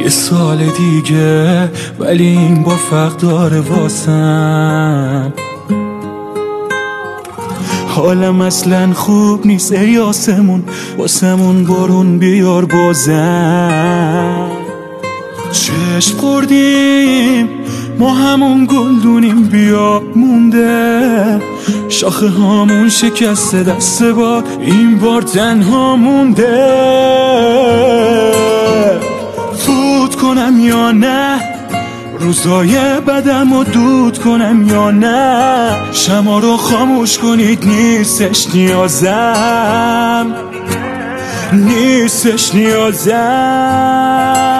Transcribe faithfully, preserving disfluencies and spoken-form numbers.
یه سال دیگه ولی این بار فرق داره واسم. حالم اصلا خوب نیست ای آسمون، واسمون بارون بیار بازم. چشم خوردیم ما همون گلدونیم بیا مونده، شاخه هامون شکسته دست باد این بار تنها مونده. فوت کنم یا نه روزای بدم رو دود کنم یا نه، شما رو خاموش کنید نیستش نیازم، نیستش نیازم.